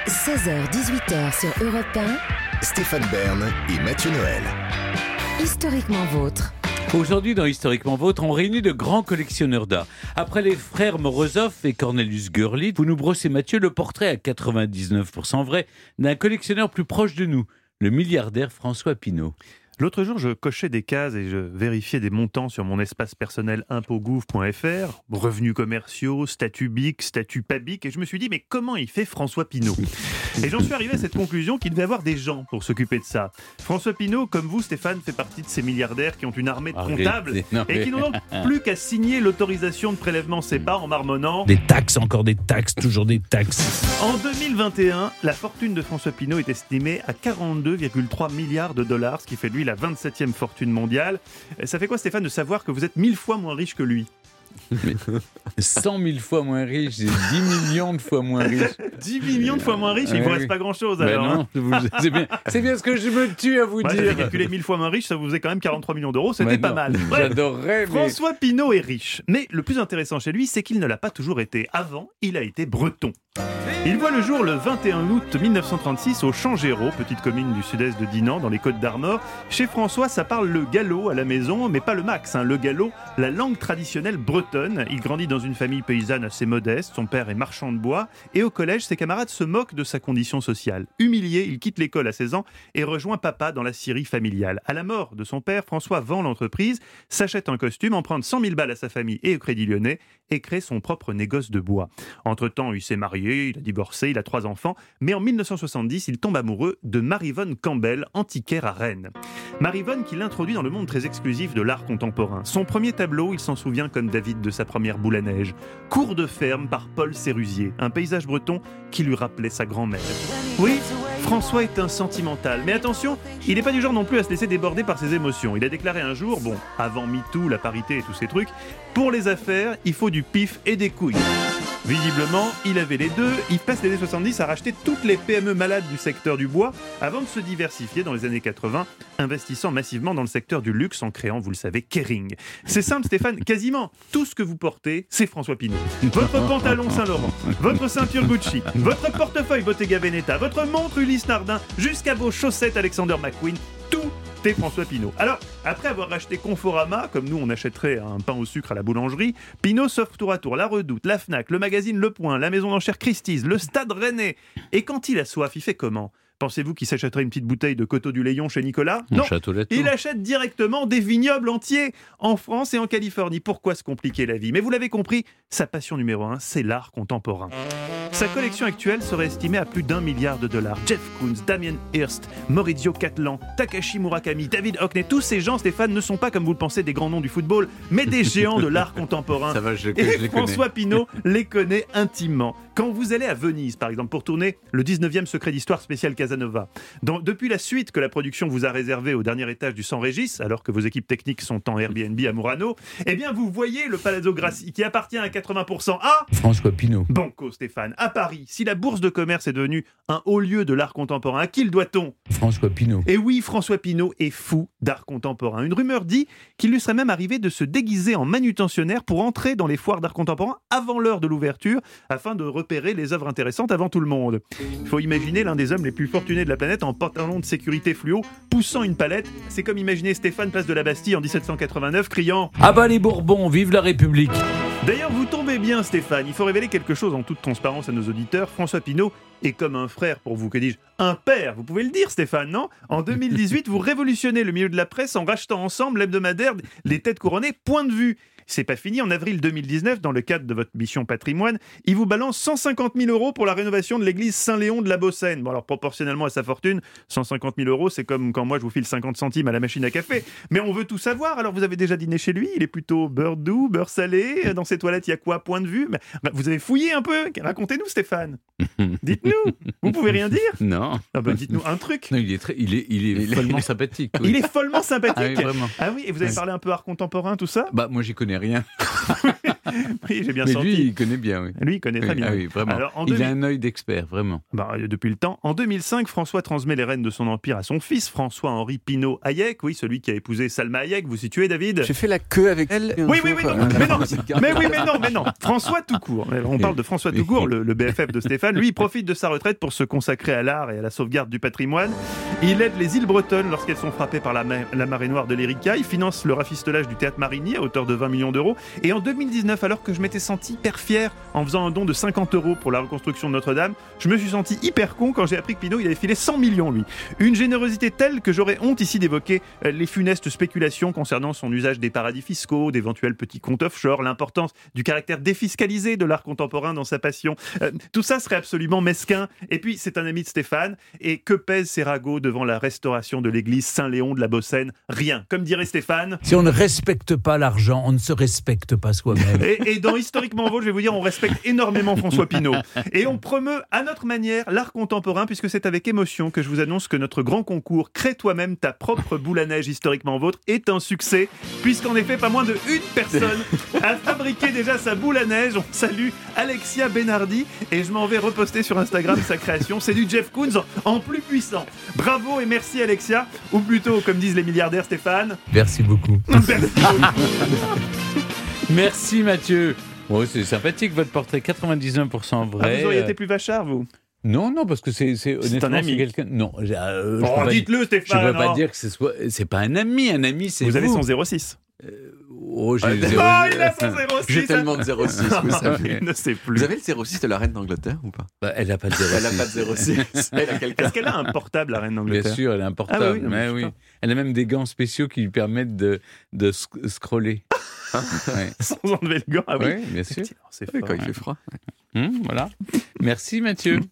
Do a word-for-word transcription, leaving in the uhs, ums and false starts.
seize heures dix-huit heures sur Europe un. Stéphane Bern et Mathieu Noël. Historiquement vôtre. Aujourd'hui, dans Historiquement Vôtre, on réunit de grands collectionneurs d'art. Après les frères Morozov et Cornelius Gurlitt, vous nous brossez, Mathieu, le portrait à quatre-vingt-dix-neuf pour cent vrai d'un collectionneur plus proche de nous, le milliardaire François Pinault. L'autre jour, je cochais des cases et je vérifiais des montants sur mon espace personnel impôts gouv point f r, revenus commerciaux, statut B I C, statut pas B I C, et je me suis dit, mais comment il fait François Pinault ? Et j'en suis arrivé à cette conclusion qu'il devait avoir des gens pour s'occuper de ça. François Pinault, comme vous, Stéphane, fait partie de ces milliardaires qui ont une armée de Arrêtez, comptables non, mais... et qui n'ont donc plus qu'à signer l'autorisation de prélèvement C E P A en marmonnant. Des taxes, encore des taxes, toujours des taxes. En deux mille vingt et un, la fortune de François Pinault est estimée à quarante-deux virgule trois milliards de dollars, ce qui fait de lui la vingt-septième fortune mondiale. Ça fait quoi, Stéphane, de savoir que vous êtes mille fois moins riche que lui ? Mais cent mille fois moins riche, c'est dix millions de fois moins riche. dix millions de fois moins riche, il ne Ouais, vous reste oui. pas grand-chose Ben alors. non, hein. je vous- c'est, bien, c'est bien ce que je me tue à vous Moi, dire. j'avais calculé mille fois moins riche, ça vous faisait quand même quarante-trois millions d'euros, c'était Ouais, pas non, mal. Bref, J'adorerais, mais... François Pinault est riche. Mais le plus intéressant chez lui, c'est qu'il ne l'a pas toujours été. Avant, il a été breton. Il voit le jour le vingt et un août mille neuf cent trente-six au Champ-Géraud, petite commune du sud-est de Dinan, dans les Côtes d'Armor. Chez François, ça parle le gallo à la maison, mais pas le max. Hein. Le gallo, la langue traditionnelle bretonne. Il grandit dans une famille paysanne assez modeste. Son père est marchand de bois. Et au collège, ses camarades se moquent de sa condition sociale. Humilié, il quitte l'école à seize ans et rejoint papa dans la scierie familiale. À la mort de son père, François vend l'entreprise, s'achète un costume, emprunte cent mille balles à sa famille et au Crédit Lyonnais et crée son propre négoce de bois. Entre-temps, il s'est marié, il a divorcé, il a trois enfants, mais en mille neuf cent soixante-dix, il tombe amoureux de Maryvonne Campbell, antiquaire à Rennes. Maryvonne qui l'introduit dans le monde très exclusif de l'art contemporain. Son premier tableau, il s'en souvient comme David de sa première boule à neige. Cour de ferme par Paul Sérusier, un paysage breton qui lui rappelait sa grand-mère. Oui, François est un sentimental, mais attention, il n'est pas du genre non plus à se laisser déborder par ses émotions. Il a déclaré un jour, bon, avant MeToo, la parité et tous ces trucs, pour les affaires, il faut du pif et des couilles. Visiblement, il avait les deux. Il passe les années soixante-dix à racheter toutes les P M E malades du secteur du bois avant de se diversifier dans les années quatre-vingts, investissant massivement dans le secteur du luxe en créant, vous le savez, Kering. C'est simple, Stéphane, quasiment tout ce que vous portez, c'est François Pinault. Votre pantalon Saint-Laurent, votre ceinture Gucci, votre portefeuille Bottega Veneta, votre montre Ulysse Nardin, jusqu'à vos chaussettes Alexander McQueen, tout est François Pinault. Alors, après avoir racheté Conforama, comme nous on achèterait un pain au sucre à la boulangerie, Pinault s'offre tour à tour la Redoute, la Fnac, le magazine Le Point, la maison d'enchères Christie's, le Stade Rennais. Et quand il a soif, il fait comment ? Pensez-vous qu'il s'achèterait une petite bouteille de Coteau du Layon chez Nicolas ? Un Non, château Latour. il achète directement des vignobles entiers en France et en Californie. Pourquoi se compliquer la vie ? Mais vous l'avez compris, sa passion numéro un, c'est l'art contemporain. Sa collection actuelle serait estimée à plus d'un milliard de dollars. Jeff Koons, Damien Hirst, Maurizio Cattelan, Takashi Murakami, David Hockney, tous ces gens, Stéphane, ne sont pas, comme vous le pensez, des grands noms du football, mais des géants de l'art contemporain. Ça va, je, je Et les François connais. Pinault les connaît intimement. Quand vous allez à Venise, par exemple, pour tourner le dix-neuvième Secret d'Histoire spécial Casanova, dans, depuis la suite que la production vous a réservée au dernier étage du San Régis, alors que vos équipes techniques sont en Airbnb à Murano, eh bien vous voyez le Palazzo Grassi qui appartient à quatre-vingts pour cent à... François Pinault. Banco, Stéphane, à Paris. Si la bourse de commerce est devenue un haut lieu de l'art contemporain, à qui le doit-on ? François Pinault. Et oui, François Pinault est fou d'art contemporain. Une rumeur dit qu'il lui serait même arrivé de se déguiser en manutentionnaire pour entrer dans les foires d'art contemporain avant l'heure de l'ouverture, afin de repérer les œuvres intéressantes avant tout le monde. Il faut imaginer l'un des hommes les plus fortunés de la planète en pantalon de sécurité fluo, poussant une palette. C'est comme imaginer Stéphane place de la Bastille en dix-sept cent quatre-vingt-neuf, criant « Ah bah les Bourbons, vive la République !» D'ailleurs, vous tombez bien, Stéphane. Il faut révéler quelque chose en toute transparence à nos auditeurs. François Pinault est comme un frère pour vous, que dis-je, un père. Vous pouvez le dire, Stéphane, non ? En deux mille dix-huit, vous révolutionnez le milieu de la presse en rachetant ensemble l'hebdomadaire Les Têtes Couronnées, Point de Vue. C'est pas fini, en avril deux mille dix-neuf, dans le cadre de votre mission patrimoine, il vous balance cent cinquante mille euros pour la rénovation de l'église Saint-Léon de la Bossène. Bon alors, proportionnellement à sa fortune, cent cinquante mille euros, c'est comme quand moi je vous file cinquante centimes à la machine à café. Mais on veut tout savoir, alors vous avez déjà dîné chez lui, il est plutôt beurre doux, beurre salé, dans ses toilettes il y a quoi, Point de Vue ? Bah, vous avez fouillé un peu, racontez-nous Stéphane. Dites-nous, vous pouvez rien dire ? Non. Ah bah, dites-nous un truc. Non, il est, très, il est, il est Il est- follement sympathique. oui. Il est follement sympathique. Ah oui, vraiment. Ah oui, et vous avez Ouais. parlé un peu art contemporain, tout ça ? Bah moi j'y connais rien. Oui, j'ai bien Mais senti. lui, il connaît bien, oui. Lui, il connaît très Oui, bien. ah oui, vraiment. Alors, en il deux mille a un œil d'expert, vraiment. Bah, depuis le temps. En deux mille cinq, François transmet les rênes de son empire à son fils, François-Henri Pinault Hayek, oui, celui qui a épousé Salma Hayek. Vous situez, David? J'ai fait la queue avec elle. Oui, oui, oui, non, mais non, mais oui, mais non, mais non. François tout court. On parle de François tout court, le, le B F F de Stéphane. Lui, il profite de sa retraite pour se consacrer à l'art et à la sauvegarde du patrimoine. Il aide les îles bretonnes lorsqu'elles sont frappées par la, ma- la marée noire de l'Erika. Il finance le rafistolage du théâtre Marigny à hauteur de vingt millions d'euros. Et en deux mille dix-neuf, alors que je m'étais senti hyper fier en faisant un don de cinquante euros pour la reconstruction de Notre-Dame, je me suis senti hyper con quand j'ai appris que Pinault, il avait filé cent millions, lui. Une générosité telle que j'aurais honte ici d'évoquer euh, les funestes spéculations concernant son usage des paradis fiscaux, d'éventuels petits comptes offshore, l'importance du caractère défiscalisé de l'art contemporain dans sa passion. Euh, tout ça serait absolument mesquin. Et puis, c'est un ami de Stéphane. Et que pèsent ces ragots devant la restauration de l'église Saint-Léon de la Bossène? Rien. Comme dirait Stéphane. Si on ne respecte pas l'argent, on ne se respecte pas soi-même. Et, et dans Historiquement Vôtre, je vais vous dire, on respecte énormément François Pinault. Et on promeut à notre manière l'art contemporain, puisque c'est avec émotion que je vous annonce que notre grand concours Crée toi-même ta propre boule à neige Historiquement Vôtre est un succès, puisqu'en effet, pas moins de une personne a fabriqué déjà sa boule à neige. On salue Alexia Benardi et je m'en vais reposter sur Instagram sa création. C'est du Jeff Koons en plus puissant. Bravo et merci Alexia, ou plutôt, comme disent les milliardaires, Stéphane. Merci beaucoup. Merci. Merci Mathieu. Oh, c'est sympathique votre portrait, quatre-vingt-dix-neuf pour cent Ah, vrai. vous auriez été plus vachard, vous. Non, non, parce que c'est, c'est honnêtement, un ami. c'est quelqu'un. Non, j'ai- euh, je Oh, peux pas dites-le, dire- Stéphane. Je ne peux pas oh. dire que ce soit. C'est pas un ami, un ami, c'est Vous vous. avez son zéro six. Oh, j'ai Ah, zéro- Oh, il a son zéro six. J'ai tellement de zéro six, vous savez. Il ne sait plus. Vous avez le zéro six de la reine d'Angleterre ou pas? Bah, elle n'a pas de zéro. Elle n'a pas de zéro six. Elle a quelqu'un. Est-ce qu'elle a un portable, la reine Bien d'Angleterre? sûr, elle est un portable. Ah oui, oui, non, mais mais je oui. sais pas. Elle a même des gants spéciaux qui lui permettent de, de sc- scroller. Ouais. Sans enlever le gant. Ah oui. Oui, bien sûr. C'est Oui, fort. quand il fait froid. Hum, voilà. Merci Mathieu.